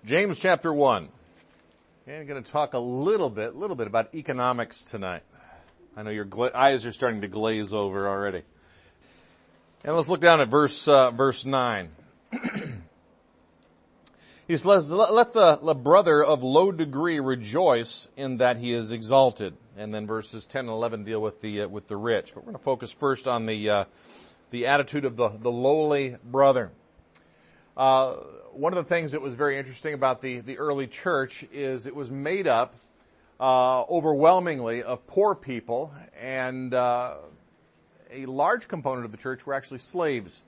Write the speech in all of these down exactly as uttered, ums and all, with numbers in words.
James chapter one. And I'm going to talk a little bit, little bit about economics tonight. I know your gla- eyes are starting to glaze over already. And let's look down at verse, uh, verse nine. He says, let, let the, the brother of low degree rejoice in that he is exalted. And then verses ten and eleven deal with the, uh, with the rich. But we're going to focus first on the, uh, the attitude of the, the lowly brother. Uh, one of the things that was very interesting about the, the early church is it was made up, uh, overwhelmingly of poor people, and, uh, a large component of the church were actually slaves.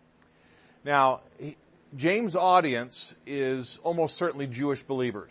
Now, he, James' audience is almost certainly Jewish believers.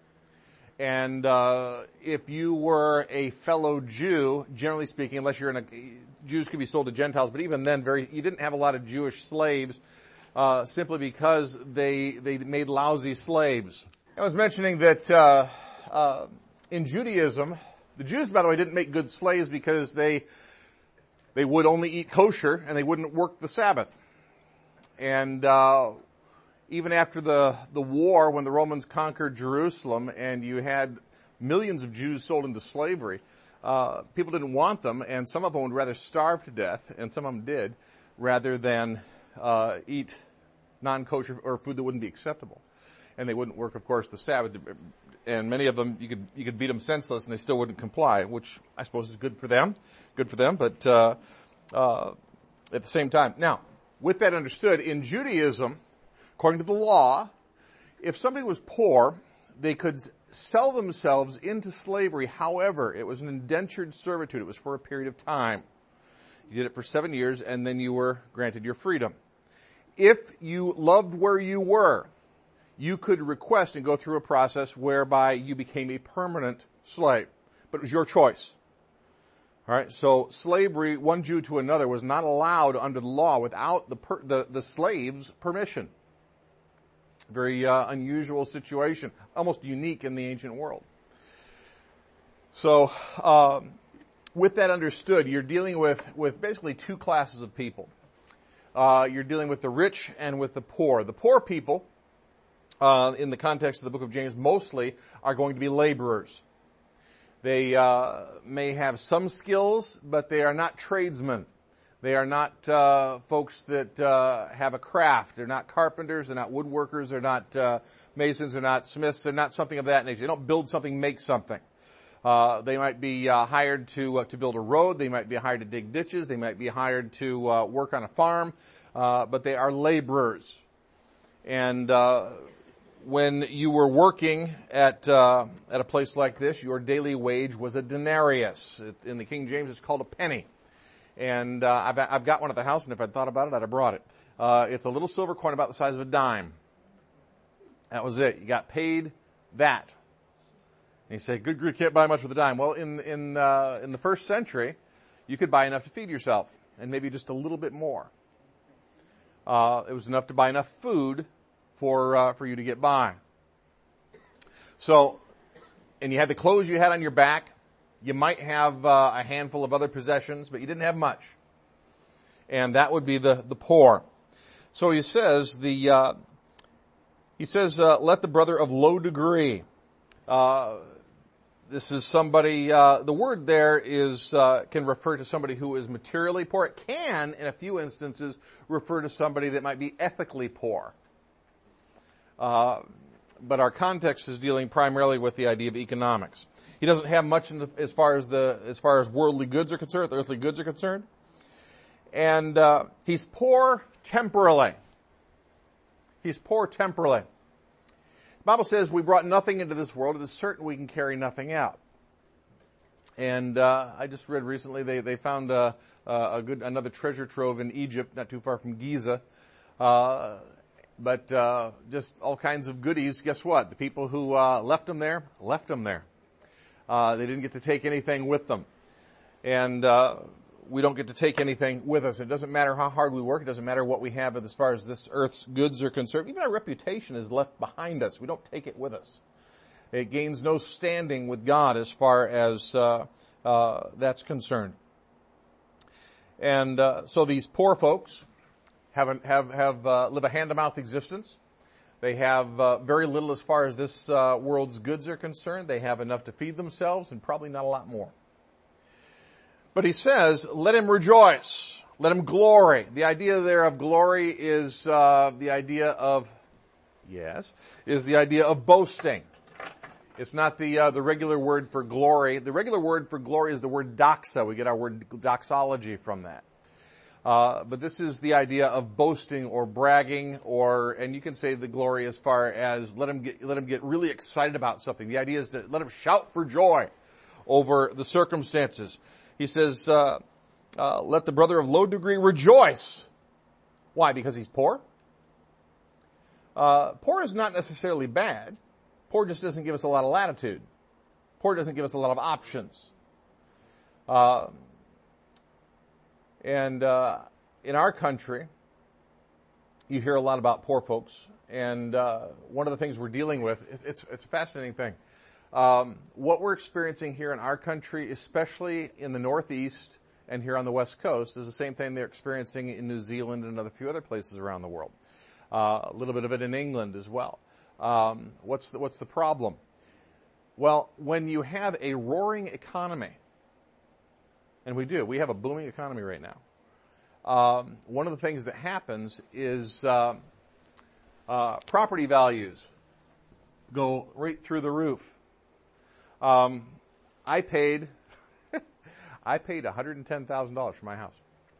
And, uh, if you were a fellow Jew, generally speaking, unless you're in a, Jews could be sold to Gentiles, but even then very, you didn't have a lot of Jewish slaves. Uh, simply because they they made lousy slaves. I was mentioning that uh, uh, in Judaism, the Jews, by the way, didn't make good slaves because they they would only eat kosher and they wouldn't work the Sabbath. And uh, even after the the war, when the Romans conquered Jerusalem and you had millions of Jews sold into slavery, uh, people didn't want them, and some of them would rather starve to death, and some of them did, rather than uh eat non-kosher or food that wouldn't be acceptable. And they wouldn't work, of course, the Sabbath. And many of them, you could you could beat them senseless and they still wouldn't comply, which I suppose is good for them. Good for them, but uh uh at the same time. Now, with that understood, in Judaism, according to the law, if somebody was poor, they could sell themselves into slavery. However, it was an indentured servitude. It was for a period of time. You did it for seven years, and then you were granted your freedom. If you loved where you were, you could request and go through a process whereby you became a permanent slave. But it was your choice. All right, so slavery, one Jew to another, was not allowed under the law without the per, the, the slave's permission. Very uh, unusual situation, almost unique in the ancient world. So, um, with that understood, you're dealing with, with basically two classes of people. Uh, you're dealing with the rich and with the poor. The poor people, uh, in the context of the book of James, mostly are going to be laborers. They, uh, may have some skills, but they are not tradesmen. They are not, uh, folks that, uh, have a craft. They're not carpenters. They're not woodworkers. They're not, uh, masons. They're not smiths. They're not something of that nature. They don't build something, make something. Uh, they might be uh, hired to uh, to build a road. They might be hired to dig ditches. They might be hired to uh, work on a farm. Uh, but they are laborers. And uh, when you were working at uh, at a place like this, your daily wage was a denarius. It, in the King James, it's called a penny. And uh, I've I've got one at the house, and if I'd thought about it, I'd have brought it. Uh, it's a little silver coin about the size of a dime. That was it. You got paid that. And you say, good grief, can't buy much with a dime. Well, in, in, uh, in the first century, you could buy enough to feed yourself, and maybe just a little bit more. Uh, it was enough to buy enough food for, uh, for you to get by. So, and you had the clothes you had on your back. You might have, uh, a handful of other possessions, but you didn't have much. And that would be the, the poor. So he says, the, uh, he says, uh, let the brother of low degree, uh, This is somebody, uh, the word there is, uh, can refer to somebody who is materially poor. It can, in a few instances, refer to somebody that might be ethically poor. Uh, but our context is dealing primarily with the idea of economics. He doesn't have much in the, as far as the, as far as worldly goods are concerned, earthly goods are concerned. And, uh, he's poor temporally. He's poor temporally. The Bible says we brought nothing into this world. It is certain we can carry nothing out. And uh, I just read recently they they found a, a good another treasure trove in Egypt, not too far from Giza. Uh, but uh, just all kinds of goodies. Guess what? The people who uh, left them there left them there. Uh, they didn't get to take anything with them, and uh, we don't get to take anything with us. It doesn't matter how hard we work. It doesn't matter what we have as far as this earth's goods are concerned. Even our reputation is left behind us. We don't take it with us. It gains no standing with God as far as uh, uh, that's concerned. And uh, so these poor folks have a, have have uh, live a hand-to-mouth existence. They have uh, very little as far as this uh, world's goods are concerned. They have enough to feed themselves and probably not a lot more. But he says, let him rejoice. Let him glory. The idea there of glory is uh, the idea of, yes, is the idea of boasting. It's not the uh, the regular word for glory. The regular word for glory is the word doxa. We get our word doxology from that. Uh, but this is the idea of boasting or bragging, or, and you can say the glory as far as let him get, let him get really excited about something. The idea is to let him shout for joy over the circumstances. He says, uh, uh, let the brother of low degree rejoice. Why? Because he's poor? Uh, poor is not necessarily bad. Poor just doesn't give us a lot of latitude. Poor doesn't give us a lot of options. Uh, and uh, in our country, you hear a lot about poor folks. And uh, one of the things we're dealing with, it's, it's, it's a fascinating thing. Um, what we're experiencing here in our country, especially in the Northeast and here on the West Coast, is the same thing they're experiencing in New Zealand and a few other places around the world. Uh, a little bit of it in England as well. Um, what's the, what's the problem? Well, when you have a roaring economy, and we do, we have a booming economy right now. Um, one of the things that happens is uh, uh, property values go right through the roof. Um, I paid, I paid one hundred ten thousand dollars for my house.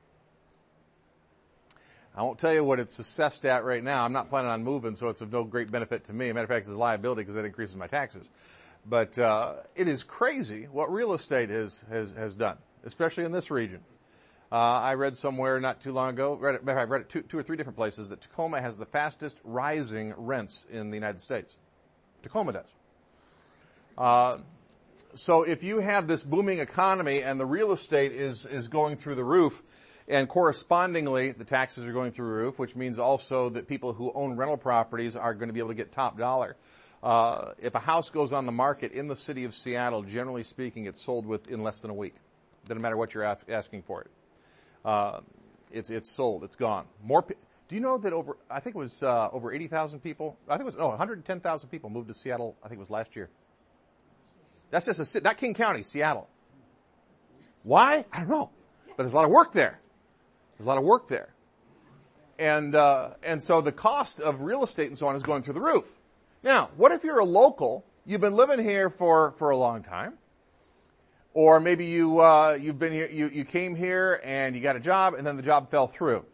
I won't tell you what it's assessed at right now. I'm not planning on moving, so it's of no great benefit to me. As a matter of fact, it's a liability because that increases my taxes. But uh, it is crazy what real estate has has, has done, especially in this region. Uh, I read somewhere not too long ago, read it, I've read it two, two or three different places, that Tacoma has the fastest rising rents in the United States. Tacoma does. Uh, so if you have this booming economy and the real estate is is going through the roof, and correspondingly, the taxes are going through the roof, which means also that people who own rental properties are going to be able to get top dollar. Uh, if a house goes on the market in the city of Seattle, generally speaking, it's sold within less than a week. Doesn't matter what you're ask, asking for it. Uh, it's it's sold. It's gone. More. Pe- Do you know that over? I think it was uh, over eighty thousand people. I think it was no one hundred ten thousand people moved to Seattle. I think it was last year. That's just a city, not King County, Seattle. Why? I don't know. But there's a lot of work there. There's a lot of work there. And, uh, and so the cost of real estate and so on is going through the roof. Now, what if you're a local, you've been living here for, for a long time, or maybe you, uh, you've been here, you, you came here and you got a job and then the job fell through.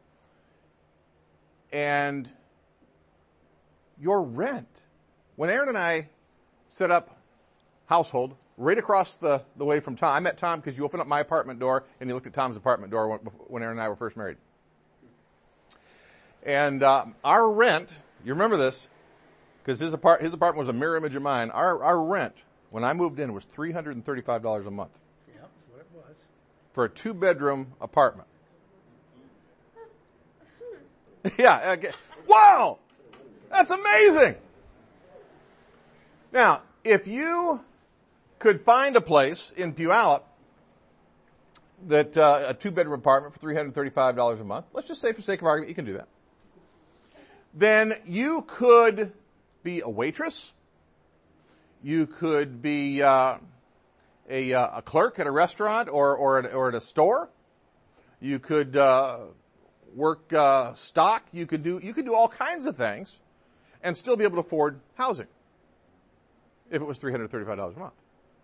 And your rent, when Aaron and I set up Household right across the, the way from Tom. I met Tom because you opened up my apartment door and you looked at Tom's apartment door when, when Aaron and I were first married. And uh, our rent, you remember this, because his, apart, his apartment was a mirror image of mine. Our, our rent, when I moved in, was three hundred thirty-five dollars a month. Yep, that's what it was. For a two-bedroom apartment. Yeah. Okay. Wow! That's amazing! Now, if you could find a place in Puyallup that uh, a two-bedroom apartment for three hundred thirty-five dollars a month, let's just say for sake of argument you can do that, then you could be a waitress, you could be uh, a, uh, a clerk at a restaurant or or at, or at a store, you could uh, work uh, stock, you could do you could do all kinds of things and still be able to afford housing if it was three hundred thirty-five dollars a month.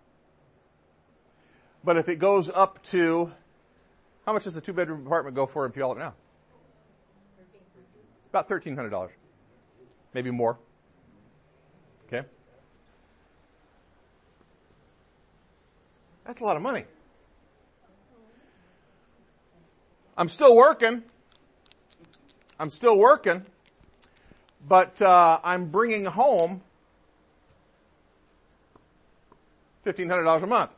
But if it goes up to, how much does a two-bedroom apartment go for in Puyallup now? About thirteen hundred dollars. Maybe more. Okay? That's a lot of money. I'm still working. I'm still working. But uh, I'm bringing home fifteen hundred dollars a month.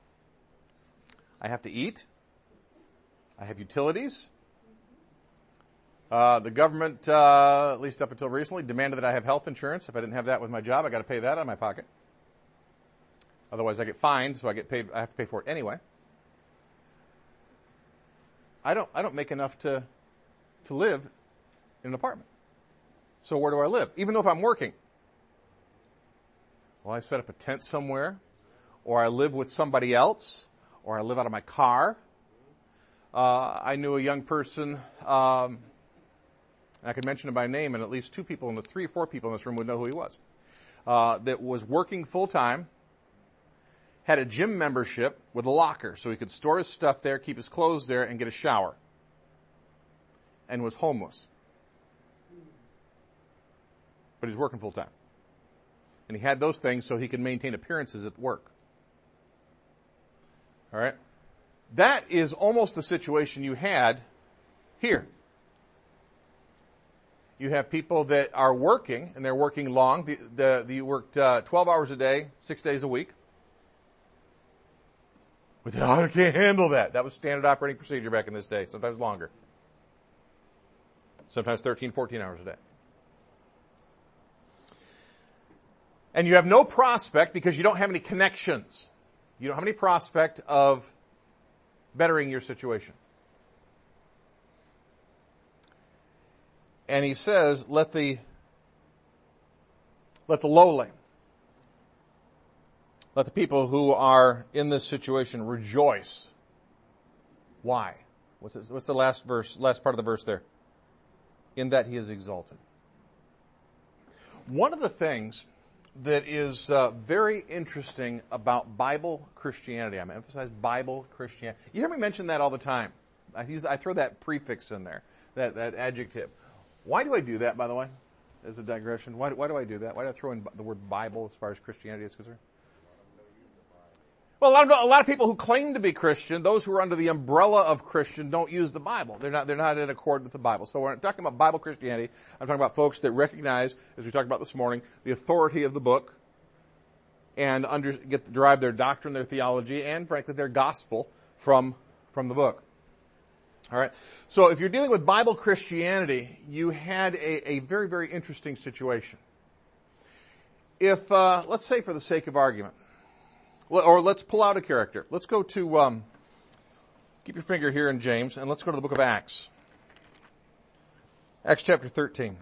I have to eat. I have utilities. Uh, the government, uh, at least up until recently, demanded that I have health insurance. If I didn't have that with my job, I got to pay that out of my pocket. Otherwise, I get fined, so I get paid. I have to pay for it anyway. I don't. I don't make enough to to live in an apartment. So where do I live? Even though if I'm working. Well, I set up a tent somewhere, or I live with somebody else, or I live out of my car. Uh, I knew a young person, um, I could mention him by name, and at least two people in this, three or four people in this room would know who he was, uh, that was working full time, had a gym membership with a locker, so he could store his stuff there, keep his clothes there, and get a shower, and was homeless. But he's working full time. And he had those things so he could maintain appearances at work. All right? That is almost the situation you had here. You have people that are working, and they're working long. The, the, the you worked uh, twelve hours a day, six days a week. But oh, I can't handle that. That was standard operating procedure back in this day, sometimes longer. Sometimes thirteen, fourteen hours a day. And you have no prospect because you don't have any connections. You don't have any prospect of bettering your situation. And he says, let the, let the lowly, let the people who are in this situation rejoice. Why? What's this, what's the last verse, last part of the verse there? In that he is exalted. One of the things that is uh, very interesting about Bible Christianity, I'm going to emphasize Bible Christianity. You hear me mention that all the time. I, use, I throw that prefix in there, that, that adjective. Why do I do that, by the way, as a digression? Why, why do I do that? Why do I throw in the word Bible as far as Christianity is concerned? Well, a lot, of, a lot of people who claim to be Christian, those who are under the umbrella of Christian, don't use the Bible. They're not, they're not in accord with the Bible. So we're not talking about Bible Christianity. I'm talking about folks that recognize, as we talked about this morning, the authority of the book and under, get derive their doctrine, their theology, and frankly their gospel from, from the book. All right. So if you're dealing with Bible Christianity, you had a, a very, very interesting situation. If, uh, let's say for the sake of argument, or let's pull out a character. Let's go to, um, keep your finger here in James, and let's go to the book of Acts. Acts chapter thirteen.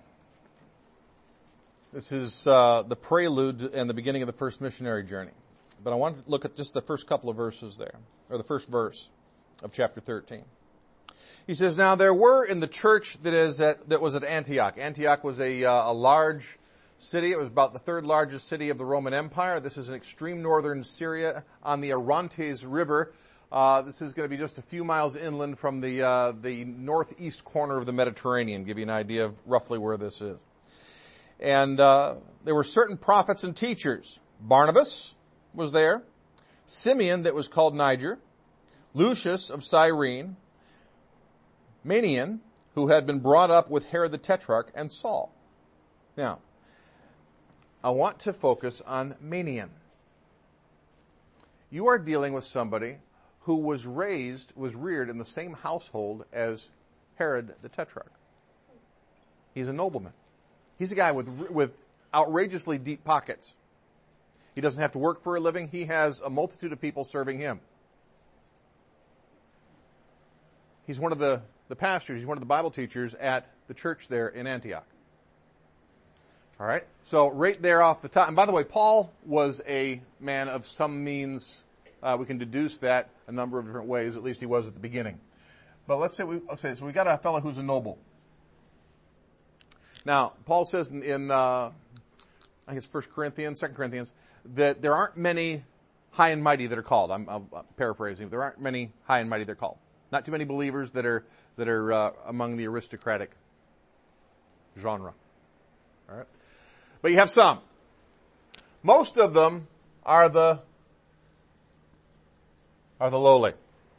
This is uh, the prelude and the beginning of the first missionary journey. But I want to look at just the first couple of verses there, or the first verse of chapter thirteen. He says, now there were in the church that is at, that was at Antioch. Antioch was a, uh, a large city. It was about the third largest city of the Roman Empire. This is in extreme northern Syria on the Orontes River. Uh, this is going to be just a few miles inland from the uh, the northeast corner of the Mediterranean. Give you an idea of roughly where this is. And uh, there were certain prophets and teachers. Barnabas was there. Simeon, that was called Niger. Lucius of Cyrene. Manaen, who had been brought up with Herod the Tetrarch, and Saul. Now, I want to focus on Manaen. You are dealing with somebody who was raised, was reared in the same household as Herod the Tetrarch. He's a nobleman. He's a guy with, with outrageously deep pockets. He doesn't have to work for a living. He has a multitude of people serving him. He's one of the, the pastors. He's one of the Bible teachers at the church there in Antioch. All right. So right there off the top. And by the way, Paul was a man of some means. Uh, we can deduce that a number of different ways. At least he was at the beginning. But let's say we, okay, so we got a fellow who's a noble. Now, Paul says in, in uh, I think it's First Corinthians, Second Corinthians, that there aren't many high and mighty that are called. I'm, I'm paraphrasing. There aren't many high and mighty that are called. Not too many believers that are, that are, uh, among the aristocratic genre. All right. But you have some. Most of them are the, are the lowly.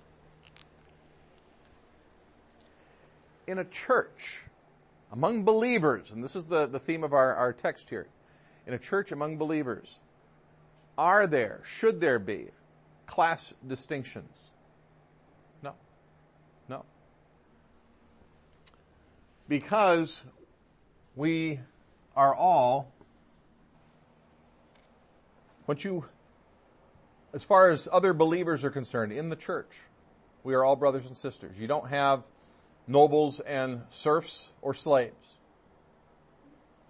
In a church, among believers, and this is the, the theme of our, our text here. In a church among believers, are there, should there be, class distinctions? No. No. Because we are all, once you, as far as other believers are concerned, in the church, we are all brothers and sisters. You don't have nobles and serfs or slaves.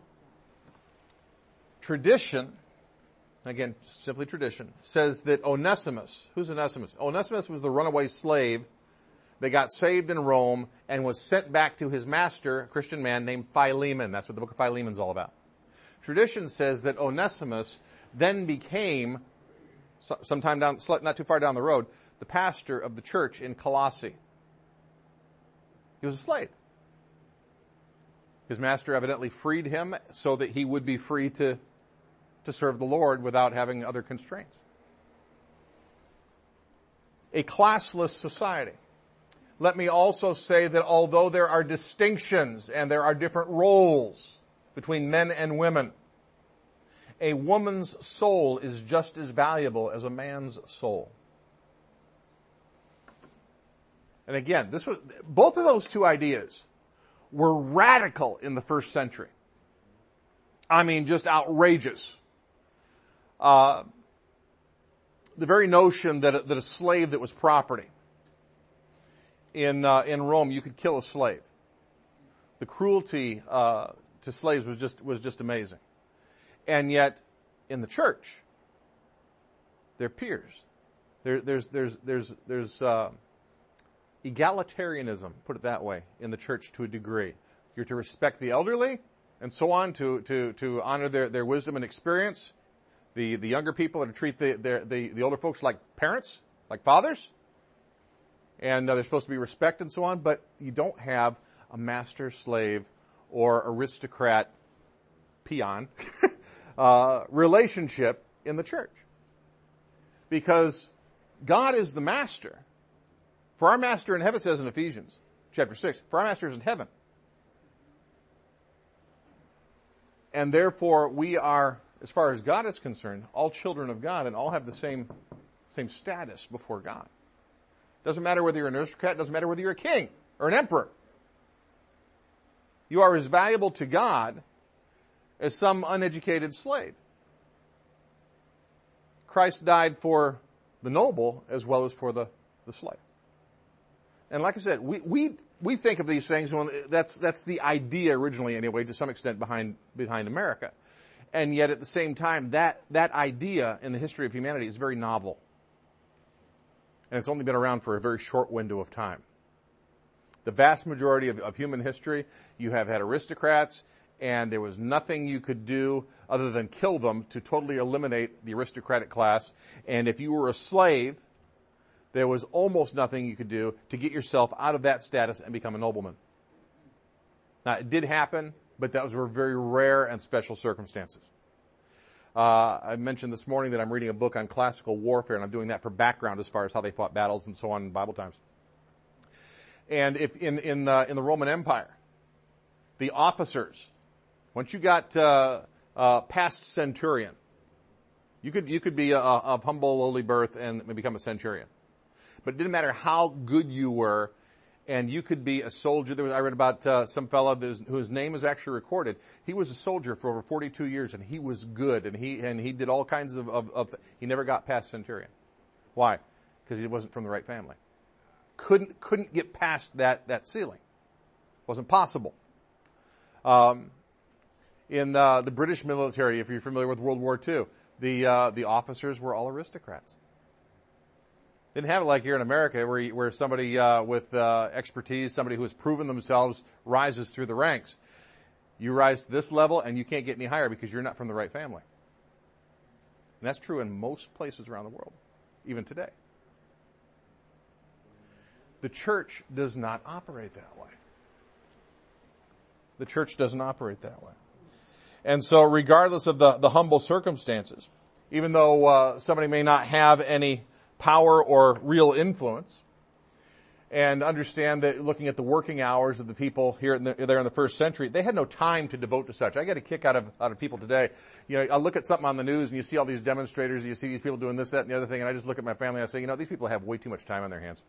Tradition, again, simply tradition, says that Onesimus, who's Onesimus? Onesimus was the runaway slave that got saved in Rome and was sent back to his master, a Christian man named Philemon. That's what the book of Philemon is all about. Tradition says that Onesimus then became, sometime down, not too far down the road, the pastor of the church in Colossae. He was a slave. His master evidently freed him so that he would be free to, to serve the Lord without having other constraints. A classless society. Let me also say that although there are distinctions and there are different roles between men and women, a woman's soul is just as valuable as a man's soul. And again, this was, both of those two ideas were radical in the first century. I mean, just outrageous. Uh, the very notion that a, that a slave that was property. In uh, in Rome, you could kill a slave. The cruelty uh, to slaves was just was just amazing. And yet, in the church, they're peers. There, there's there's there's there's uh, egalitarianism, put it that way, in the church to a degree. You're to respect the elderly, and so on, to to to honor their, their wisdom and experience. The the younger people are to treat the the the, the older folks like parents, like fathers. And uh, they're supposed to be respected and so on, but you don't have a master-slave or aristocrat peon uh, relationship in the church. Because God is the master. For our master in heaven, it says in Ephesians chapter six, for our master is in heaven. And therefore we are, as far as God is concerned, all children of God and all have the same, same status before God. Doesn't matter whether you're an aristocrat, doesn't matter whether you're a king or an emperor. You are as valuable to God as some uneducated slave. Christ died for the noble as well as for the, the slave. And like I said, we, we, we think of these things, when that's, that's the idea originally anyway, to some extent behind, behind America. And yet at the same time, that, that idea in the history of humanity is very novel. And it's only been around for a very short window of time. The vast majority of, of human history, you have had aristocrats, and there was nothing you could do other than kill them to totally eliminate the aristocratic class. And if you were a slave, there was almost nothing you could do to get yourself out of that status and become a nobleman. Now, it did happen, but those were very rare and special circumstances. Uh, I mentioned this morning that I'm reading a book on classical warfare, and I'm doing that for background as far as how they fought battles and so on in Bible times. And if in in, uh, in the Roman Empire, the officers, once you got uh, uh, past centurion, you could you could be a, of humble, lowly birth and become a centurion. But it didn't matter how good you were. And you could be a soldier. There was, I read about uh, some fellow whose name is actually recorded. He was a soldier for over forty-two years, and he was good, and he and he did all kinds of, of, of he never got past centurion. Why? Because he wasn't from the right family. Couldn't couldn't get past that that ceiling. Wasn't possible. Um, in uh, the British military, if you're familiar with World War Two, the uh, the officers were all aristocrats. Didn't have it like here in America, where where somebody uh, with uh, expertise, somebody who has proven themselves, rises through the ranks. You rise to this level, and you can't get any higher because you're not from the right family. And that's true in most places around the world, even today. The church does not operate that way. The church doesn't operate that way. And so, regardless of the the humble circumstances, even though uh, somebody may not have any power or real influence, and understand that looking at the working hours of the people here in the, there in the first century, they had no time to devote to such. I get a kick out of out of people today. You know, I look at something on the news and you see all these demonstrators, and you see these people doing this, that, and the other thing, and I just look at my family and I say, you know, these people have way too much time on their hands.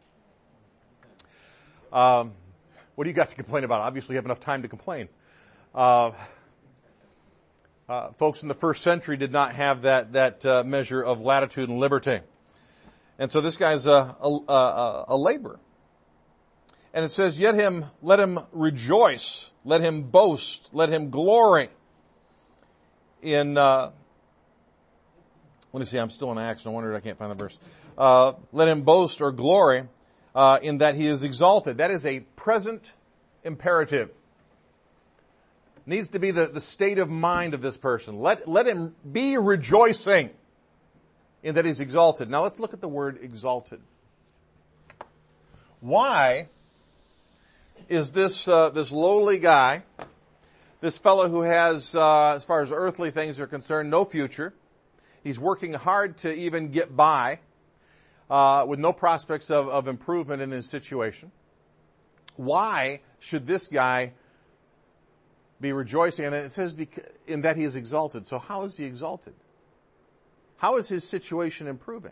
Um, what do you got to complain about? Obviously, you have enough time to complain. Uh, uh, folks in the first century did not have that that uh, measure of latitude and liberty. And so this guy's a, a, a, a laborer. And it says, yet him, let him rejoice, let him boast, let him glory in, uh, let me see, I'm still in Acts, no wonder I can't find the verse. Uh, let him boast or glory, uh, in that he is exalted. That is a present imperative. Needs to be the, the state of mind of this person. Let, let him be rejoicing in that he's exalted. Now let's look at the word exalted. Why is this, uh, this lowly guy, this fellow who has, uh, as far as earthly things are concerned, no future. He's working hard to even get by, uh, with no prospects of, of improvement in his situation. Why should this guy be rejoicing? And it says in that he is exalted. So how is he exalted? How is his situation improving?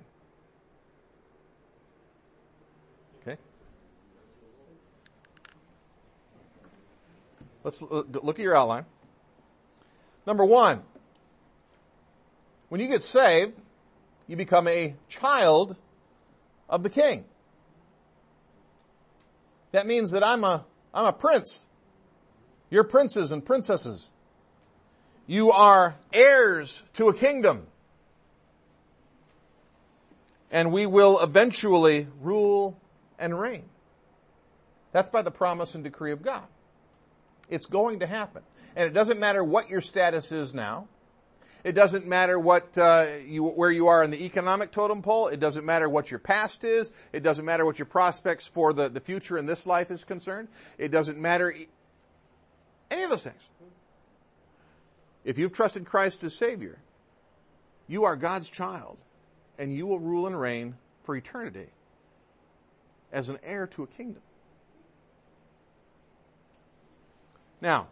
Okay. Let's look at your outline. Number one, when you get saved, you become a child of the King. That means that I'm a, I'm a prince. You're princes and princesses. You are heirs to a kingdom. And we will eventually rule and reign. That's by the promise and decree of God. It's going to happen. And it doesn't matter what your status is now. It doesn't matter what uh, you, where you are in the economic totem pole. It doesn't matter what your past is. It doesn't matter what your prospects for the, the future in this life is concerned. It doesn't matter any of those things. If you've trusted Christ as Savior, you are God's child, and you will rule and reign for eternity as an heir to a kingdom. Now,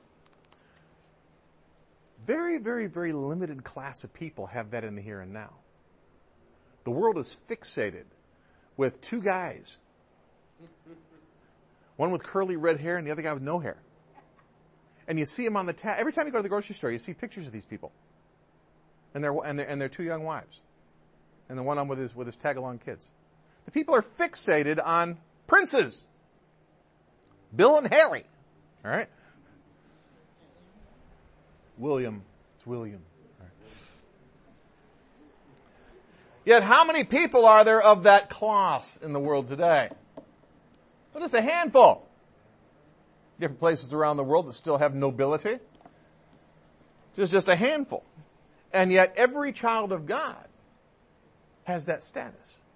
very, very, very limited class of people have that in the here and now. The world is fixated with two guys. One with curly red hair and the other guy with no hair. And you see them on the tab. Every time you go to the grocery store, you see pictures of these people. And their, and their, and their two young wives. And the one on with his, with his tag-along kids. The people are fixated on princes. Bill and Harry. All right? William. It's William. All right. Yet how many people are there of that class in the world today? Well, just a handful. Different places around the world that still have nobility. Just, just a handful. And yet every child of God has that status.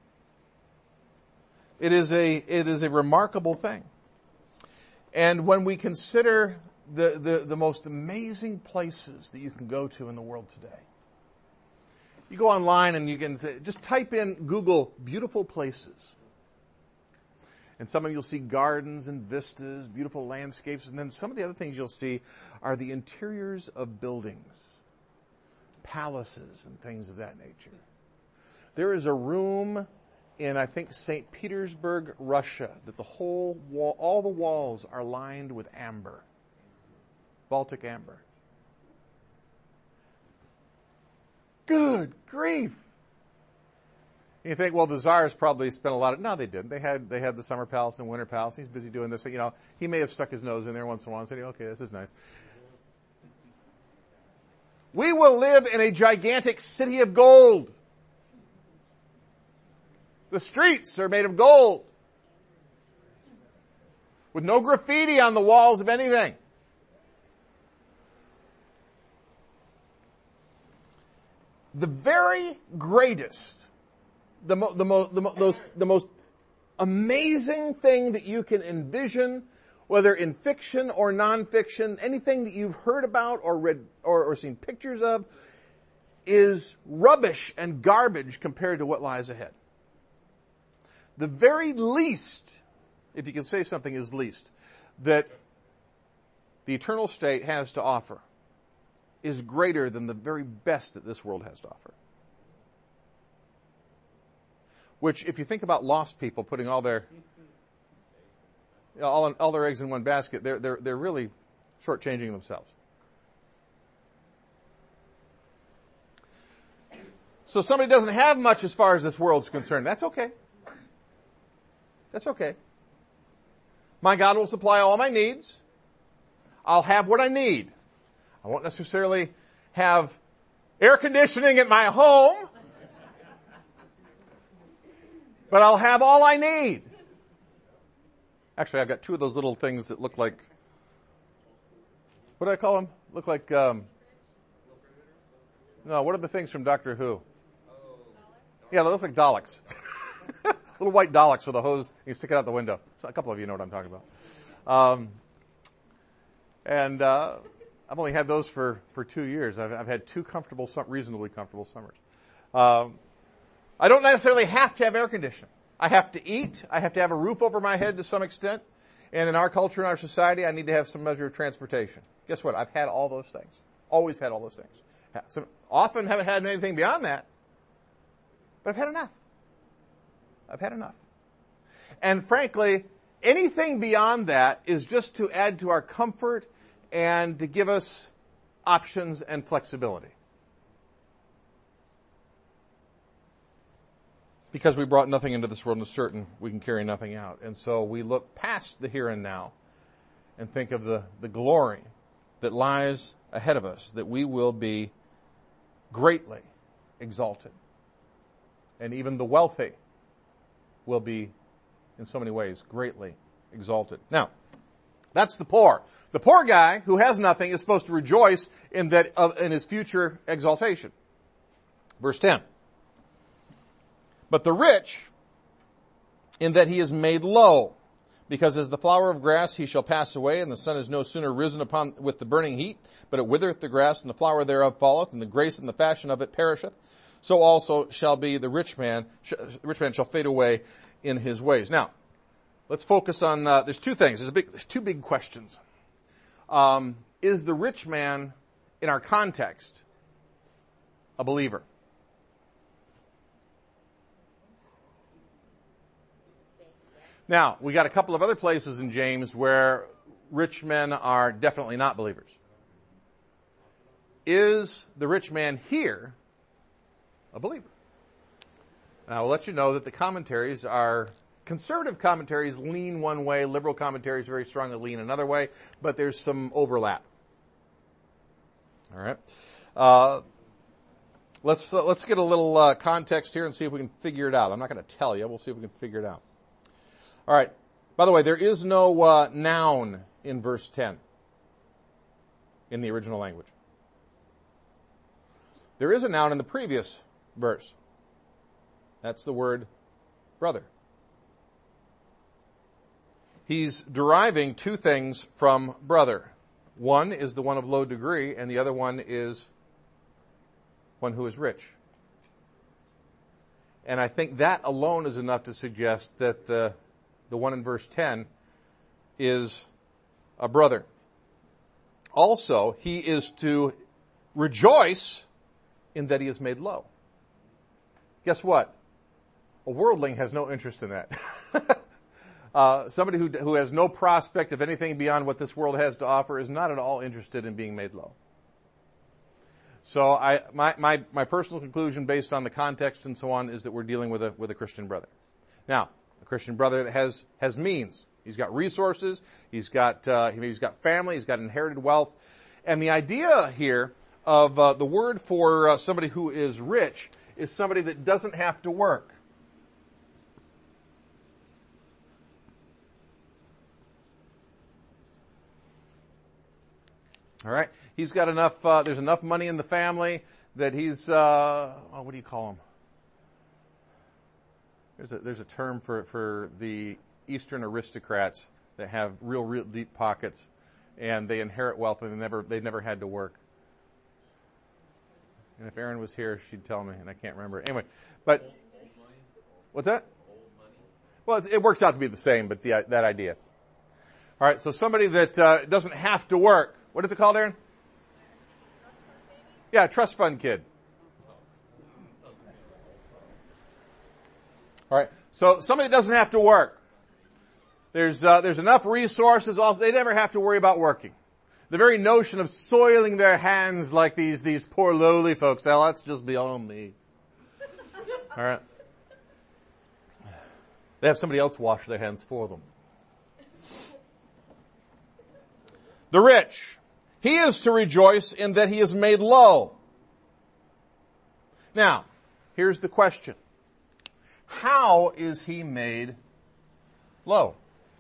It is a, it is a remarkable thing. And when we consider the, the, the most amazing places that you can go to in the world today, you go online and you can say, just type in Google beautiful places. And some of you'll see gardens and vistas, beautiful landscapes, and then some of the other things you'll see are the interiors of buildings, palaces and things of that nature. There is a room in, I think, Saint Petersburg, Russia, that the whole wall, all the walls are lined with amber, Baltic amber. Good grief! And you think, well, the Tsars probably spent a lot of, no, they didn't. They had, they had the summer palace and winter palace. He's busy doing this. You know, he may have stuck his nose in there once in a while and said, okay, this is nice. We will live in a gigantic city of gold. The streets are made of gold. With no graffiti on the walls of anything. The very greatest, the, mo- the, mo- the, mo- those, the most amazing thing that you can envision, whether in fiction or nonfiction, anything that you've heard about or read or, or seen pictures of, is rubbish and garbage compared to what lies ahead. The very least, if you can say something is least, that the eternal state has to offer is greater than the very best that this world has to offer. Which, if you think about lost people putting all their all, all their eggs in one basket, they're they're they're really shortchanging themselves. So somebody doesn't have much as far as this world's concerned. That's okay. That's okay. My God will supply all my needs. I'll have what I need. I won't necessarily have air conditioning at my home, but I'll have all I need. Actually, I've got two of those little things that look like, what do I call them? Look like, um, no, what are the things from Doctor Who? Yeah, they look like Daleks. Little white Daleks with a hose, you stick it out the window. So a couple of you know what I'm talking about. Um, and uh, I've only had those for, for two years. I've, I've had two comfortable, reasonably comfortable summers. Um, I don't necessarily have to have air conditioning. I have to eat. I have to have a roof over my head to some extent. And in our culture, in our society, I need to have some measure of transportation. Guess what? I've had all those things. Always had all those things. Some, often haven't had anything beyond that. But I've had enough. I've had enough. And frankly, anything beyond that is just to add to our comfort and to give us options and flexibility. Because we brought nothing into this world and is certain we can carry nothing out. And so we look past the here and now and think of the, the glory that lies ahead of us, that we will be greatly exalted. And even the wealthy will be, in so many ways, greatly exalted. Now, that's the poor. The poor guy who has nothing is supposed to rejoice in that, uh, in his future exaltation. Verse ten. But the rich, in that he is made low, because as the flower of grass he shall pass away, and the sun is no sooner risen upon with the burning heat, but it withereth the grass, and the flower thereof falleth, and the grace and the fashion of it perisheth. So also shall be the rich man, the rich man shall fade away in his ways. Now, let's focus on, uh, there's two things, there's a big, there's two big questions. Um, is the rich man, in our context, a believer? Now, we got a couple of other places in James where rich men are definitely not believers. Is the rich man here a believer? Now, I'll let you know that the commentaries are, conservative commentaries lean one way, liberal commentaries very strongly lean another way, but there's some overlap. All right. Uh, let's, uh, let's get a little uh, context here and see if we can figure it out. I'm not going to tell you. We'll see if we can figure it out. All right. By the way, there is no uh, noun in verse ten in the original language. There is a noun in the previous verse. That's the word brother. He's deriving two things from brother. One is the one of low degree, and the other one is one who is rich. And I think that alone is enough to suggest that the The one in verse ten is a brother. Also, he is to rejoice in that he is made low. Guess what? A worldling has no interest in that. uh, somebody who, who has no prospect of anything beyond what this world has to offer is not at all interested in being made low. So I, my, my, my personal conclusion based on the context and so on is that we're dealing with a, with a Christian brother. Now, a Christian brother that has, has means. He's got resources. He's got, uh, he's got family. He's got inherited wealth. And the idea here of, uh, the word for uh, somebody who is rich is somebody that doesn't have to work. All right. He's got enough, uh, there's enough money in the family that he's, uh, oh, what do you call him? There's a, there's a term for, for the Eastern aristocrats that have real, real deep pockets, and they inherit wealth, and they never, they never had to work. And if Erin was here, she'd tell me, and I can't remember. Anyway, but what's that? Well, it, it works out to be the same, but the, that idea. All right, so somebody that uh, doesn't have to work. What is it called, Erin? Yeah, trust fund kid. All right. So somebody that doesn't have to work. There's uh, there's enough resources. Also, they never have to worry about working. The very notion of soiling their hands like these these poor lowly folks, now that's just beyond me. All right. They have somebody else wash their hands for them. The rich, he is to rejoice in that he is made low. Now, here's the question. How is he made low?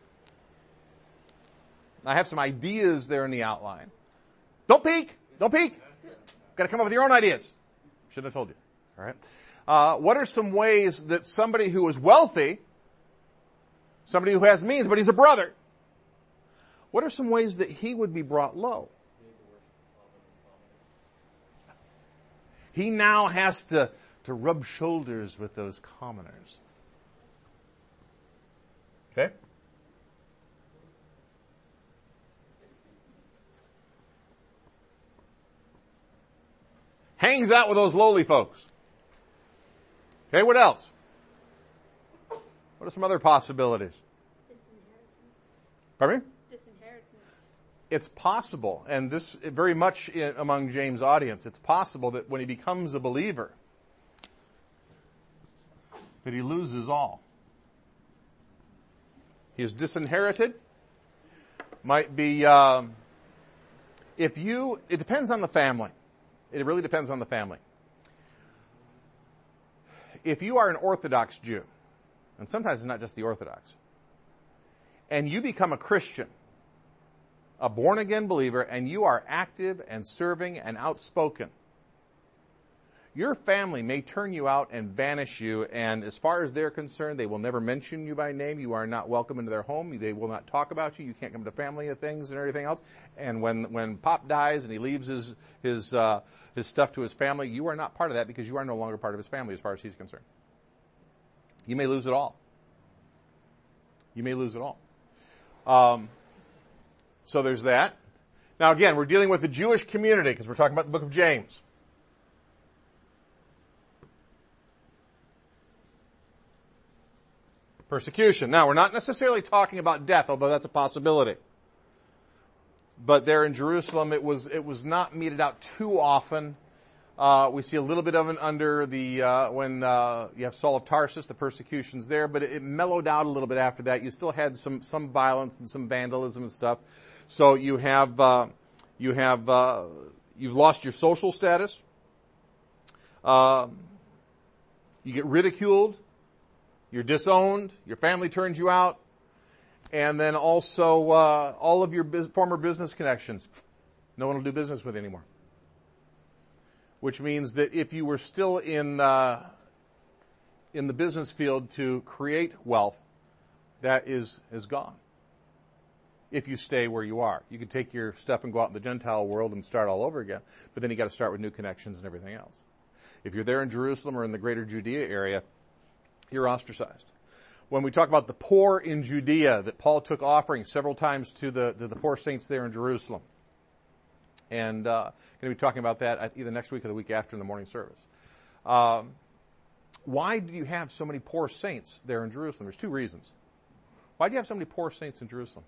I have some ideas there in the outline. Don't peek! Don't peek! Got to come up with your own ideas. Shouldn't have told you. All right. Uh, what are some ways that somebody who is wealthy, somebody who has means, but he's a brother, what are some ways that he would be brought low? He now has to, to rub shoulders with those commoners. Okay? Hangs out with those lowly folks. Okay, what else? What are some other possibilities? Pardon me? It's possible, and this very much in, among James' audience, it's possible that when he becomes a believer, that he loses all. He is disinherited. Might be, um, if you, it depends on the family. It really depends on the family. If you are an Orthodox Jew, and sometimes it's not just the Orthodox, and you become a Christian, a born-again believer, and you are active and serving and outspoken, your family may turn you out and banish you, and as far as they're concerned, they will never mention you by name. You are not welcome into their home. They will not talk about you. You can't come to family of things and everything else. And when, when Pop dies and he leaves his, his, uh, his stuff to his family, you are not part of that because you are no longer part of his family as far as he's concerned. You may lose it all. You may lose it all. Um, So there's that. Now again, we're dealing with the Jewish community because we're talking about the book of James. Persecution. Now we're not necessarily talking about death, although that's a possibility. But there in Jerusalem, it was, it was not meted out too often. Uh, we see a little bit of it under the, uh, when, uh, you have Saul of Tarsus, the persecutions there, but it, it mellowed out a little bit after that. You still had some, some violence and some vandalism and stuff. So you have, uh, you have, uh, you've lost your social status. Um, you get ridiculed. You're disowned. Your family turns you out. And then also, uh, all of your biz- former business connections. No one will do business with you anymore. Which means that if you were still in, uh, in the business field to create wealth, that is, is gone. If you stay where you are. You can take your stuff and go out in the Gentile world and start all over again, but then you got to start with new connections and everything else. If you're there in Jerusalem or in the greater Judea area, you're ostracized. When we talk about the poor in Judea, that Paul took offerings several times to the, to the poor saints there in Jerusalem. And, uh, going to be talking about that either next week or the week after in the morning service. Um, why do you have so many poor saints there in Jerusalem? There's two reasons. Why do you have so many poor saints in Jerusalem?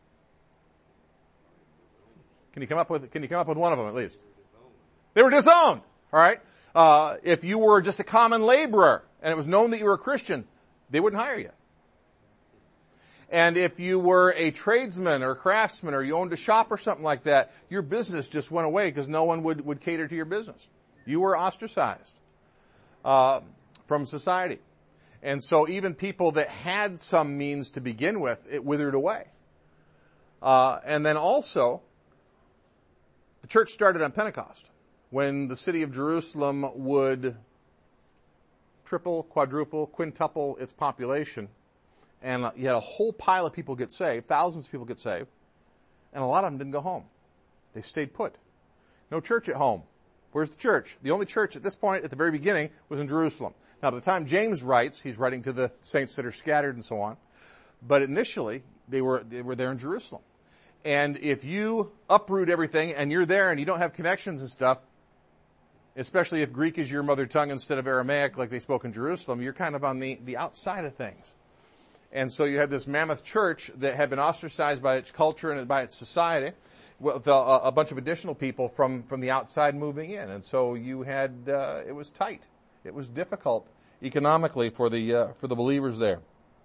Can you come up with, can you come up with one of them at least? They were disowned. All right. Uh, if you were just a common laborer and it was known that you were a Christian, they wouldn't hire you. And if you were a tradesman or a craftsman or you owned a shop or something like that, your business just went away because no one would, would cater to your business. You were ostracized, uh, from society. And so even people that had some means to begin with, it withered away. Uh, and then also, the church started on Pentecost, when the city of Jerusalem would triple, quadruple, quintuple its population. And you had a whole pile of people get saved, thousands of people get saved, and a lot of them didn't go home. They stayed put. No church at home. Where's the church? The only church at this point, at the very beginning, was in Jerusalem. Now, by the time James writes, he's writing to the saints that are scattered and so on. But initially, they were, they were there in Jerusalem. And if you uproot everything and you're there and you don't have connections and stuff, especially if Greek is your mother tongue instead of Aramaic like they spoke in Jerusalem, you're kind of on the, the outside of things. And so you had this mammoth church that had been ostracized by its culture and by its society, with a, a bunch of additional people from, from the outside moving in. And so you had, uh, it was tight. It was difficult economically for the, uh, for the believers there.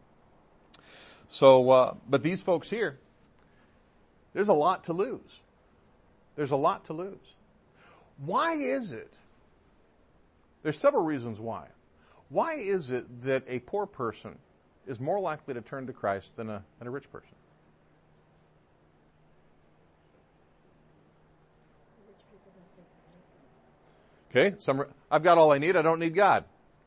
So, uh, but these folks here, there's a lot to lose. There's a lot to lose. Why is it There's several reasons why. Why is it that a poor person is more likely to turn to Christ than a, than a rich person? Okay, some, I've got all I need, I don't need God.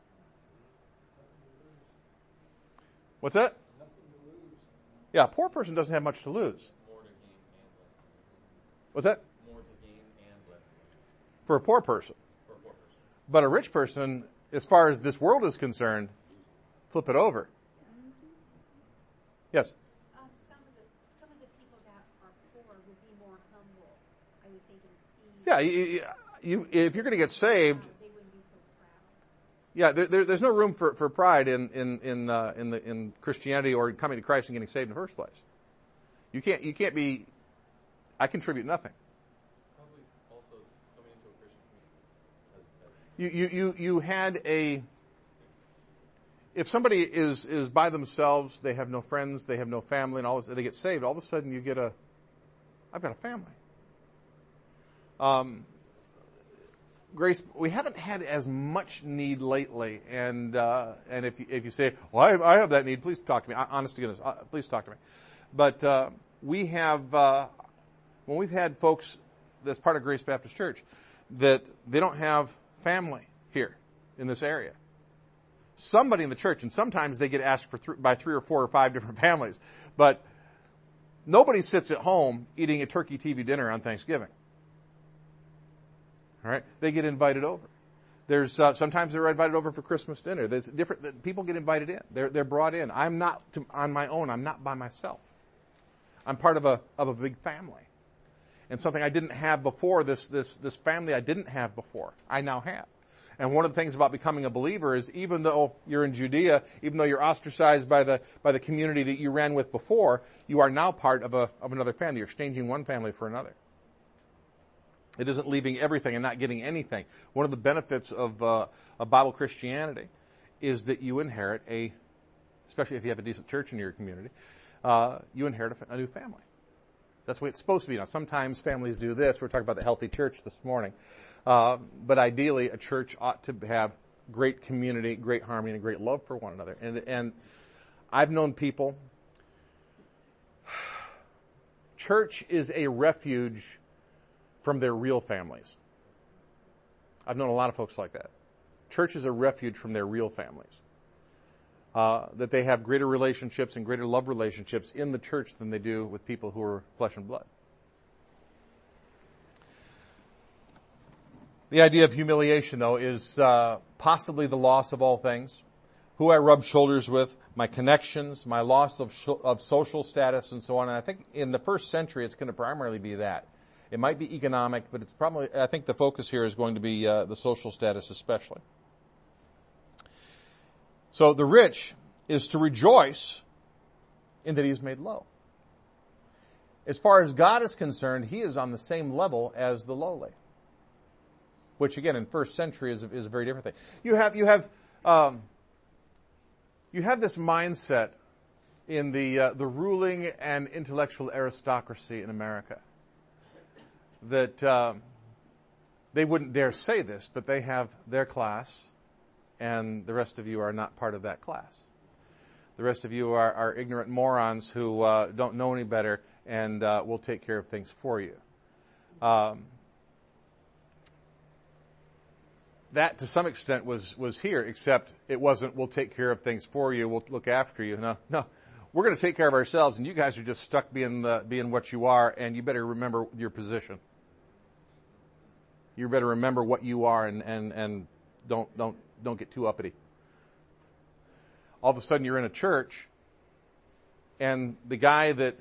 What's that? Yeah, a poor person doesn't have much to lose. More to gain and less. What's that? More to gain and less. For a poor person. For a poor person. But a rich person, as far as this world is concerned, flip it over. Yes? Um, some of the some of the people that are poor would be more humble, I would think, and see. Yeah, you, you, if you're going to get saved, They wouldn't be so proud. yeah, there, there, there's no room for, for pride in in in uh, in the in Christianity or coming to Christ and getting saved in the first place. You can't you can't be. I contribute nothing. Probably also coming into a Christian community. You you you you had a. If somebody is, is by themselves, they have no friends, they have no family, and all this, they get saved, all of a sudden you get a, I've got a family. Um, Grace, we haven't had as much need lately, and uh, and if you, if you say, well, I have, I have that need, please talk to me. Honest to goodness, uh, please talk to me. But uh, we have, uh, when we've had folks that's part of Grace Baptist Church, that they don't have family here in this area. Somebody in the church, and sometimes they get asked for th- by three or four or five different families, but nobody sits at home eating a turkey T V dinner on Thanksgiving. All right, they get invited over. There's uh, sometimes they're invited over for Christmas dinner. There's different people get invited in. They're they're brought in. I'm not to, on my own. I'm not by myself. I'm part of a of a big family, and something I didn't have before. This this this family I didn't have before. I now have. And one of the things about becoming a believer is even though you're in Judea, even though you're ostracized by the by the community that you ran with before, you are now part of a of another family. You're exchanging one family for another. It isn't leaving everything and not getting anything. One of the benefits of uh, a Bible Christianity is that you inherit a, especially if you have a decent church in your community, uh, you inherit a, a new family. That's the way it's supposed to be. Now, sometimes families do this. We're talking about the healthy church this morning. Uh, but ideally, a church ought to have great community, great harmony, and great love for one another. And, and I've known people. Church is a refuge from their real families. I've known a lot of folks like that. Church is a refuge from their real families. Uh, that they have greater relationships and greater love relationships in the church than they do with people who are flesh and blood. The idea of humiliation, though, is uh, possibly the loss of all things, who I rub shoulders with, my connections, my loss of sh- of social status, and so on. And I think in the first century, it's going to primarily be that. It might be economic, but it's probably, I think the focus here is going to be uh, the social status especially. So the rich is to rejoice in that he is made low. As far as God is concerned, he is on the same level as the lowly. Which again, in first century is a, is a very different thing. You have, you have, um, you have this mindset in the, uh, the ruling and intellectual aristocracy in America that, um, they wouldn't dare say this, but they have their class and the rest of you are not part of that class. The rest of you are, are ignorant morons who, uh, don't know any better and, uh, will take care of things for you. Um, That, to some extent, was, was here, except it wasn't, we'll take care of things for you, we'll look after you. No, no. We're going to take care of ourselves, and you guys are just stuck being the, being what you are, and you better remember your position. You better remember what you are, and, and, and don't, don't, don't get too uppity. All of a sudden, you're in a church, and the guy that,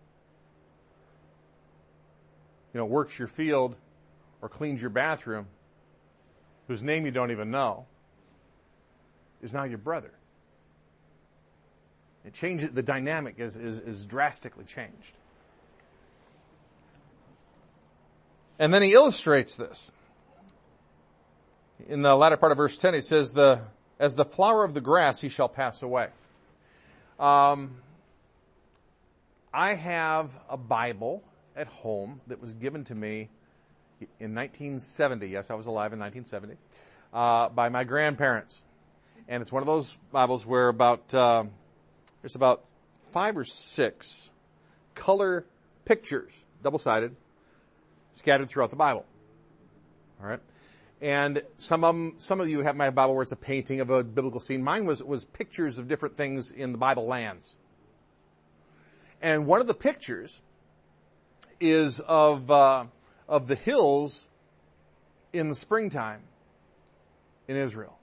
you know, works your field or cleans your bathroom, whose name you don't even know, is now your brother. It changes, the dynamic is, is, is drastically changed. And then he illustrates this. In the latter part of verse ten, he says, "The as the flower of the grass, he shall pass away." Um, I have a Bible at home that was given to me in nineteen seventy. Yes, I was alive in nineteen seventy. uh, by my grandparents. And it's one of those Bibles where about, uh, there's about five or six color pictures, double-sided, scattered throughout the Bible. All right? And some of them, some of you have my Bible where it's a painting of a biblical scene. Mine was, was pictures of different things in the Bible lands. And one of the pictures is of, uh, of the hills in the springtime in Israel.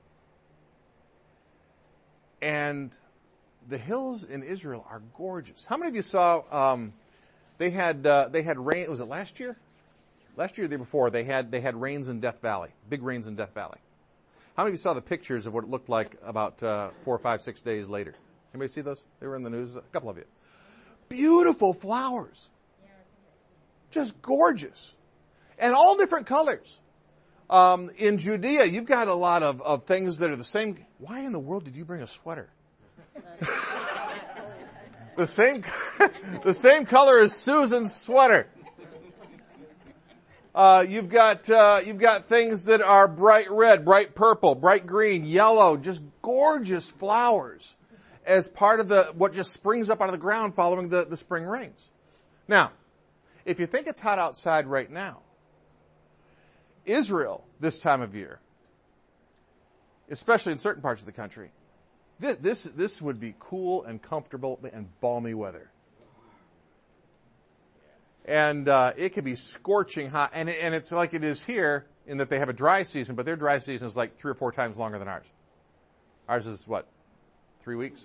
And the hills in Israel are gorgeous. How many of you saw, um, they had, uh, they had rain, was it last year? Last year or the year before, they had, they had rains in Death Valley. Big rains in Death Valley. How many of you saw the pictures of what it looked like about, uh, four, five, six days later? Anybody see those? They were in the news. A couple of you. Beautiful flowers. Just gorgeous. And all different colors. Um, in Judea, you've got a lot of, of things that are the same. Why in the world did you bring a sweater? the same, the same color as Susan's sweater. Uh, you've got, uh, you've got things that are bright red, bright purple, bright green, yellow, just gorgeous flowers as part of the, what just springs up out of the ground following the, the spring rains. Now, if you think it's hot outside right now, Israel, this time of year, especially in certain parts of the country, this, this, this would be cool and comfortable and balmy weather. And, uh, it could be scorching hot, and, it, and it's like it is here in that they have a dry season, but their dry season is like three or four times longer than ours. Ours is what? Three weeks?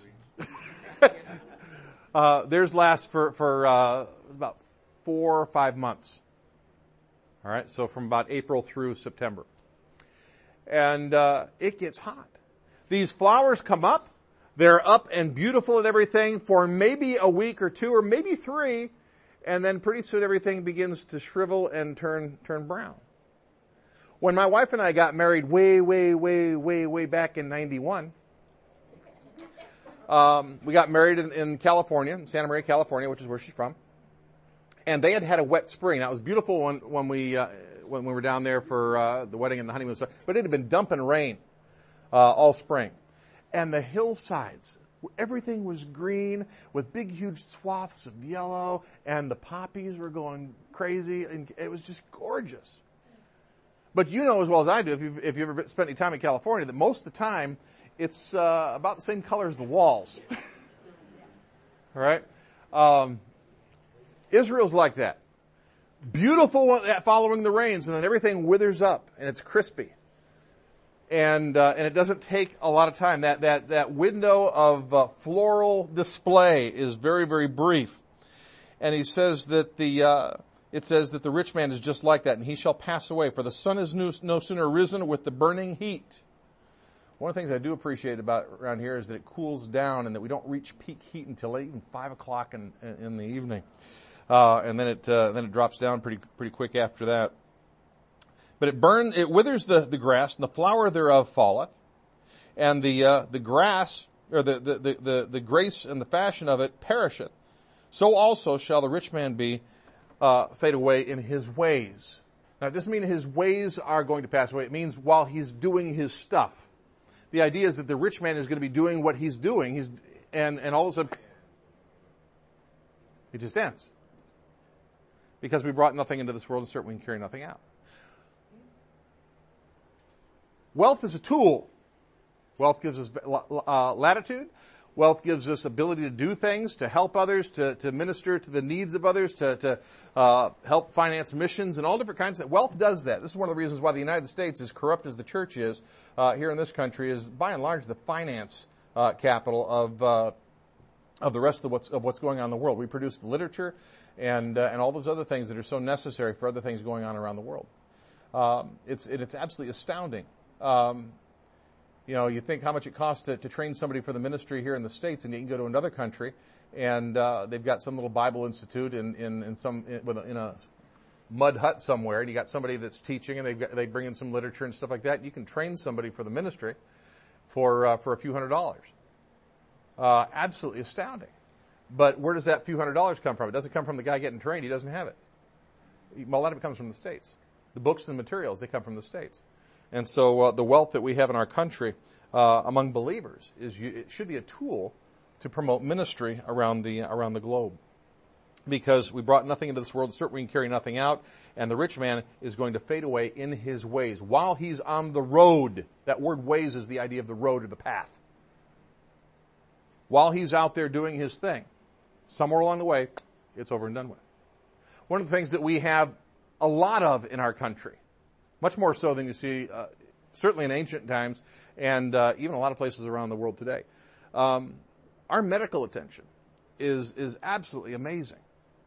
uh, theirs lasts for, for, uh, about four or five months. All right, so from about April through September. And uh, it gets hot. These flowers come up. They're up and beautiful and everything for maybe a week or two or maybe three, and then pretty soon everything begins to shrivel and turn turn brown. When my wife and I got married way, way, way, way, way back in ninety-one, um, we got married in, in California, in Santa Maria, California, which is where she's from. And they had had a wet spring. Now, it was beautiful when, when we, uh, when we were down there for, uh, the wedding and the honeymoon stuff, but it had been dumping rain, uh, all spring. And the hillsides, everything was green with big, huge swaths of yellow, and the poppies were going crazy, and it was just gorgeous. But you know as well as I do, if you've, if you've ever spent any time in California, that most of the time, it's, uh, about the same color as the walls. All right? Um, Israel's like that. Beautiful following the rains, and then everything withers up, and it's crispy. And, uh, and it doesn't take a lot of time. That, that, that window of uh, floral display is very, very brief. And he says that the, uh, it says that the rich man is just like that, and he shall pass away, for the sun is no, no sooner risen with the burning heat. One of the things I do appreciate about around here is that it cools down and that we don't reach peak heat until even five o'clock in, in the evening. Uh, and then it, uh, then it drops down pretty, pretty quick after that. But it burns, it withers the, the grass, and the flower thereof falleth, and the, uh, the grass, or the, the, the, the, the grace and the fashion of it perisheth. So also shall the rich man be, uh, fade away in his ways. Now, it doesn't mean his ways are going to pass away. It means while he's doing his stuff. The idea is that the rich man is going to be doing what he's doing, he's, and, and all of a sudden, it just ends. Because we brought nothing into this world, and certainly we can carry nothing out. Wealth is a tool. Wealth gives us uh, latitude. Wealth gives us ability to do things, to help others, to, to minister to the needs of others, to, to uh, help finance missions, and all different kinds of. Wealth does that. This is one of the reasons why the United States, as corrupt as the church is uh, here in this country, is by and large the finance uh, capital of uh, of the rest of what's of what's going on in the world. We produce literature and uh, and all those other things that are so necessary for other things going on around the world. Um, it's it, it's absolutely astounding. Um, you know, you think how much it costs to, to train somebody for the ministry here in the States, and you can go to another country, and uh, they've got some little Bible institute in in, in some in, in a mud hut somewhere, and you got somebody that's teaching, and they they bring in some literature and stuff like that. You can train somebody for the ministry for uh, for a few hundred dollars. Uh, absolutely astounding. But where does that few hundred dollars come from? It doesn't come from the guy getting trained. He doesn't have it. A lot of it comes from the States. The books and materials, they come from the States. And so uh, the wealth that we have in our country uh, among believers is it should be a tool to promote ministry around the around the globe. Because we brought nothing into this world, certainly we can carry nothing out, and the rich man is going to fade away in his ways while he's on the road. That word ways is the idea of the road or the path. While he's out there doing his thing, somewhere along the way, it's over and done with. One of the things that we have a lot of in our country, much more so than you see, uh, certainly in ancient times, and uh, even a lot of places around the world today, um, our medical attention is is absolutely amazing.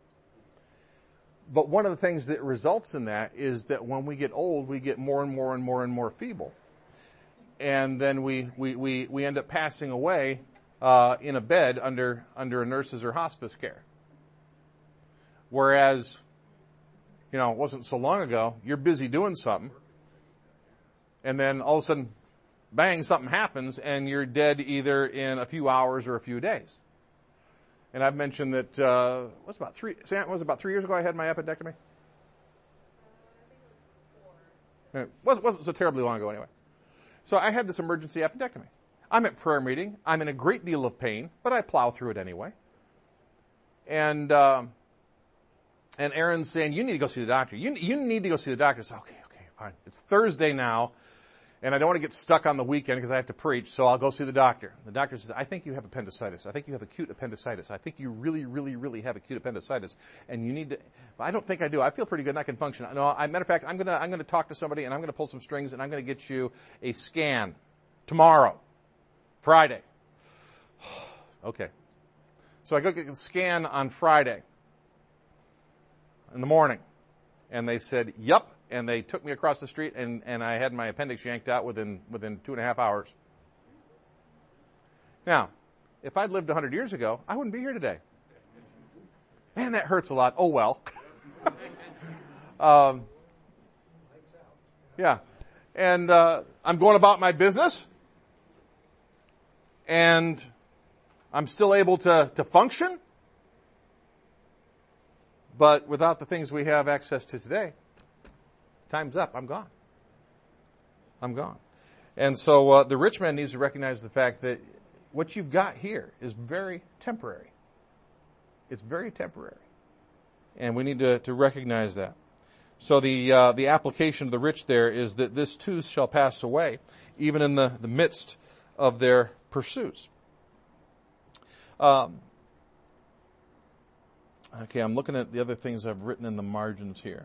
But one of the things that results in that is that when we get old, we get more and more and more and more feeble. And then we, we, we, we end up passing away uh, in a bed under under a nurse's or hospice care. Whereas, you know, it wasn't so long ago, you're busy doing something, and then all of a sudden, bang, something happens, and you're dead either in a few hours or a few days. And I've mentioned that, uh, what's about three, Sam, was it about three years ago I had my appendectomy? It wasn't, wasn't so terribly long ago anyway. So I had this emergency appendectomy. I'm at prayer meeting. I'm in a great deal of pain, but I plow through it anyway. And, um, and Aaron's saying, you need to go see the doctor. You, you need to go see the doctor. So, okay, okay, fine. It's Thursday now. And I don't want to get stuck on the weekend because I have to preach, so I'll go see the doctor. The doctor says, I think you have appendicitis. I think you have acute appendicitis. I think you really, really, really have acute appendicitis. And you need to, I don't think I do. I feel pretty good and I can function. No, I, matter of fact, I'm going to, I'm going to talk to somebody and I'm going to pull some strings and I'm going to get you a scan tomorrow, Friday. Okay. So I go get the scan on Friday in the morning. And they said, yup. And they took me across the street, and, and I had my appendix yanked out within within two and a half hours. Now, if I'd lived one hundred years ago, I wouldn't be here today. Man, that hurts a lot. Oh, well. um, yeah. And uh, I'm going about my business, and I'm still able to, to function, but without the things we have access to today, time's up. I'm gone. I'm gone. And so uh, the rich man needs to recognize the fact that what you've got here is very temporary. It's very temporary. And we need to, to recognize that. So the uh, the application of the rich there is that this too shall pass away, even in the, the midst of their pursuits. Um, okay, I'm looking at the other things I've written in the margins here.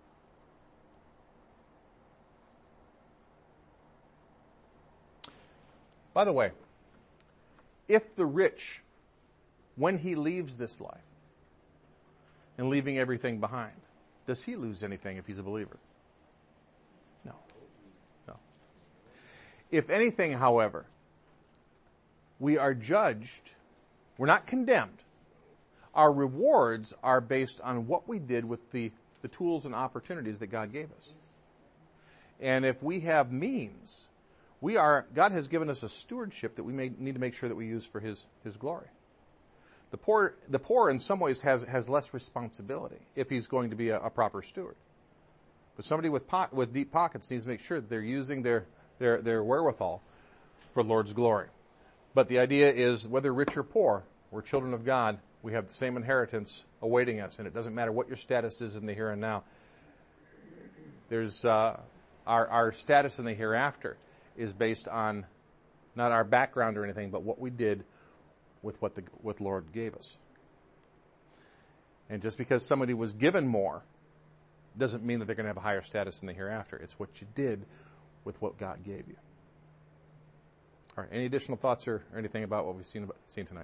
By the way, if the rich, when he leaves this life and leaving everything behind, does he lose anything if he's a believer? No. No. If anything, however, we are judged, we're not condemned. Our rewards are based on what we did with the, the tools and opportunities that God gave us. And if we have means, We are, God has given us a stewardship that we may need to make sure that we use for His, His glory. The poor, the poor in some ways has, has less responsibility if he's going to be a, a proper steward. But somebody with po- with deep pockets needs to make sure that they're using their, their, their wherewithal for the Lord's glory. But the idea is whether rich or poor, we're children of God, we have the same inheritance awaiting us, and it doesn't matter what your status is in the here and now. There's, uh, our, our status in the hereafter is based on not our background or anything, but what we did with what the what Lord gave us. And just because somebody was given more doesn't mean that they're going to have a higher status in the hereafter. It's what you did with what God gave you. All right. Any additional thoughts or, or anything about what we've seen about, seen tonight?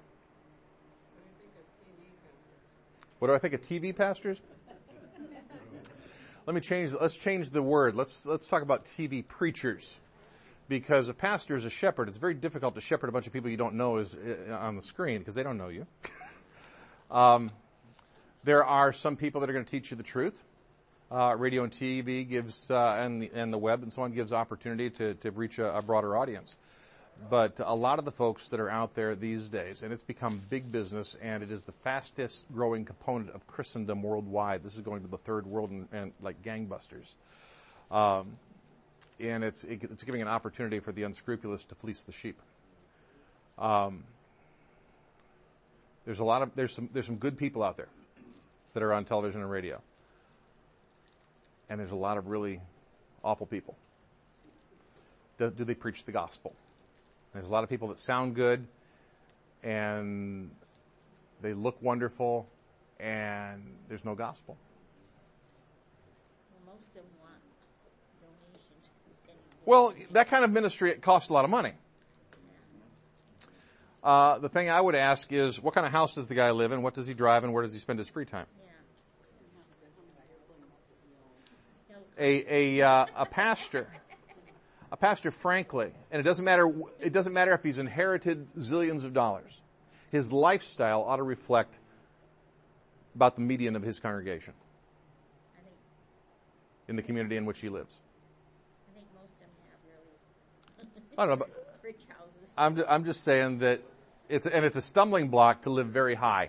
What do I think of T V pastors? Let me change. Let's change the word. Let's let's talk about T V preachers. Because a pastor is a shepherd. It's very difficult to shepherd a bunch of people you don't know is on the screen because they don't know you. um, there are some people that are going to teach you the truth. Uh, radio and T V gives, uh, and the, and the web and so on gives opportunity to, to reach a, a broader audience. But a lot of the folks that are out there these days, and it's become big business, and it is the fastest growing component of Christendom worldwide. This is going to the third world and, and like gangbusters. Um, and it's it, it's giving an opportunity for the unscrupulous to fleece the sheep. Um, there's a lot of there's some there's some good people out there that are on television and radio, and there's a lot of really awful people. Do, do they preach the gospel? There's a lot of people that sound good, and they look wonderful, and there's no gospel. Well, most of them want donations. Well, that kind of ministry, it costs a lot of money. Uh, the thing I would ask is, what kind of house does the guy live in? What does he drive, and where does he spend his free time? Yeah. A a uh, a pastor, a pastor, frankly, and it doesn't matter. It doesn't matter if he's inherited zillions of dollars. His lifestyle ought to reflect about the median of his congregation I think in the community in which he lives. I think most of them have really I don't know, but rich houses. I'm I'm just saying that it's and it's a stumbling block to live very high.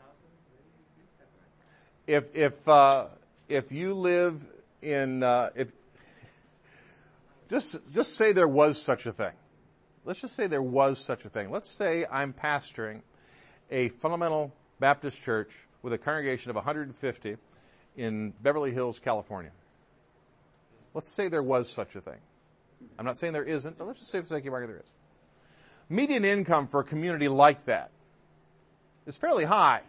If if uh, if you live in uh, if just just say there was such a thing. Let's just say there was such a thing. Let's say I'm pastoring a fundamental Baptist church with a congregation of one hundred fifty in Beverly Hills, California. Let's say there was such a thing. I'm not saying there isn't, but let's just say for the sake of argument there is. Median income for a community like that is fairly high.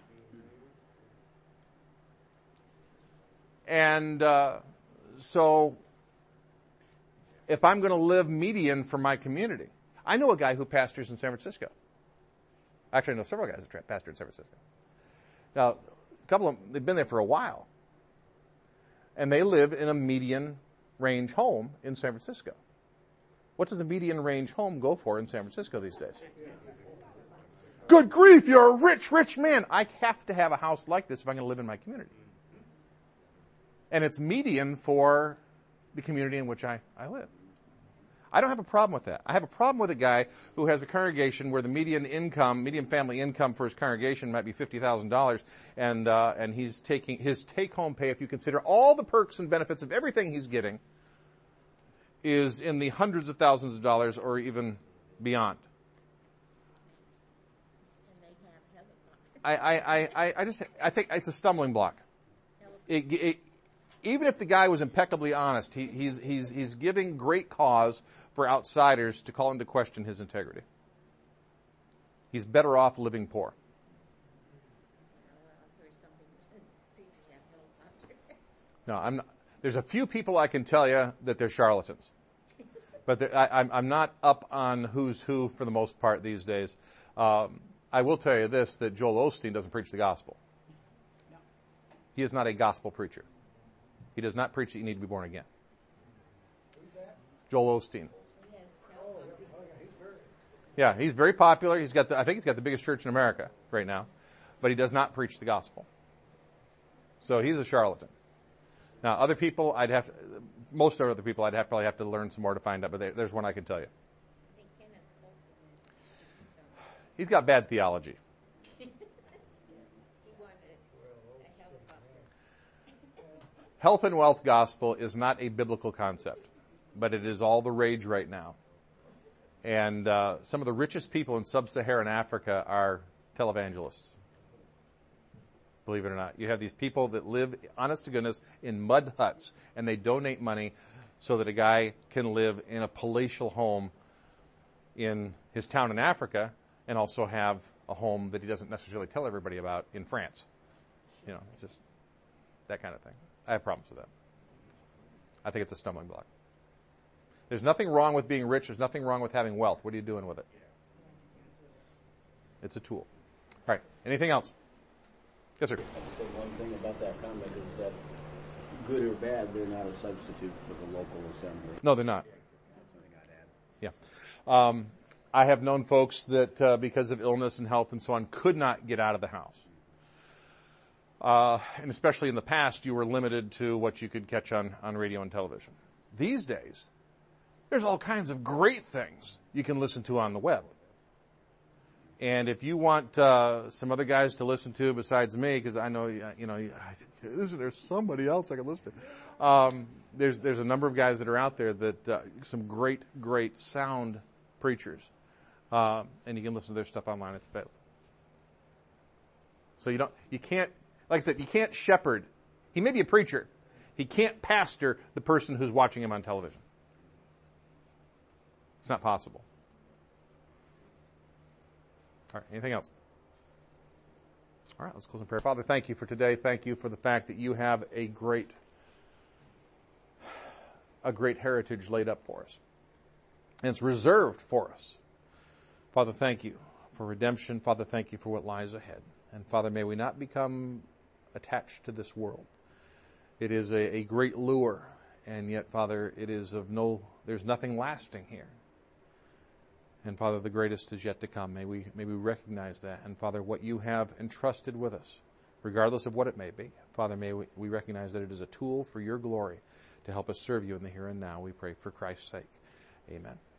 And uh, so if I'm going to live median for my community, I know a guy who pastors in San Francisco. Actually, I know several guys that pastor in San Francisco. Now, a couple of them, they've been there for a while. And they live in a median range home in San Francisco. What does a median range home go for in San Francisco these days? Good grief, you're a rich, rich man. I have to have a house like this if I'm going to live in my community. And it's median for the community in which I, I live. I don't have a problem with that. I have a problem with a guy who has a congregation where the median income, median family income for his congregation might be fifty thousand dollars, and uh, and he's taking his take-home pay, if you consider all the perks and benefits of everything he's getting, is in the hundreds of thousands of dollars or even beyond. And they have helicopters. I I I, I just I think it's a stumbling block. It, it, even if the guy was impeccably honest, he, he's he's he's giving great cause for outsiders to call into question his integrity. He's better off living poor. No, I'm not. There's a few people I can tell you that they're charlatans, but I, I'm I'm not up on who's who for the most part these days. Um, I will tell you this: that Joel Osteen doesn't preach the gospel. He is not a gospel preacher. He does not preach that you need to be born again. Joel Osteen. Yeah, he's very popular. He's got the, I think he's got the biggest church in America right now, but he does not preach the gospel. So he's a charlatan. Now, other people, I'd have to, most other people, I'd have, probably have to learn some more to find out, but there, there's one I can tell you. He's got bad theology. Health and wealth gospel is not a biblical concept, but it is all the rage right now. And uh, some of the richest people in sub-Saharan Africa are televangelists. Believe it or not. You have these people that live, honest to goodness, in mud huts, and they donate money so that a guy can live in a palatial home in his town in Africa and also have a home that he doesn't necessarily tell everybody about in France. You know, just that kind of thing. I have problems with that. I think it's a stumbling block. There's nothing wrong with being rich. There's nothing wrong with having wealth. What are you doing with it? It's a tool. All right. Anything else? Yes, sir. I'd say one thing about that comment is that good or bad, they're not a substitute for the local assembly. No, they're not. That's something I'd add. Yeah. Um, I have known folks that uh, because of illness and health and so on could not get out of the house. Uh, and especially in the past, you were limited to what you could catch on, on radio and television. These days, there's all kinds of great things you can listen to on the web. And if you want uh, some other guys to listen to besides me, because I know, you know, is there somebody else I can listen to? Um, there's there's a number of guys that are out there that uh, some great, great sound preachers. Um, and you can listen to their stuff online. It's available. So you don't, you can't, like I said, you can't shepherd. He may be a preacher. He can't pastor the person who's watching him on television. It's not possible. All right, anything else? All right, let's close in prayer. Father, thank you for today. Thank you for the fact that you have a great, a great heritage laid up for us. And it's reserved for us. Father, thank you for redemption. Father, thank you for what lies ahead. And Father, may we not become attached to this world. It is a, a great lure, and yet, Father, it is of no, there's nothing lasting here. And Father, the greatest is yet to come. May we, may we recognize that. And Father, what you have entrusted with us, regardless of what it may be, Father, may we, we recognize that it is a tool for your glory to help us serve you in the here and now. We pray for Christ's sake. Amen.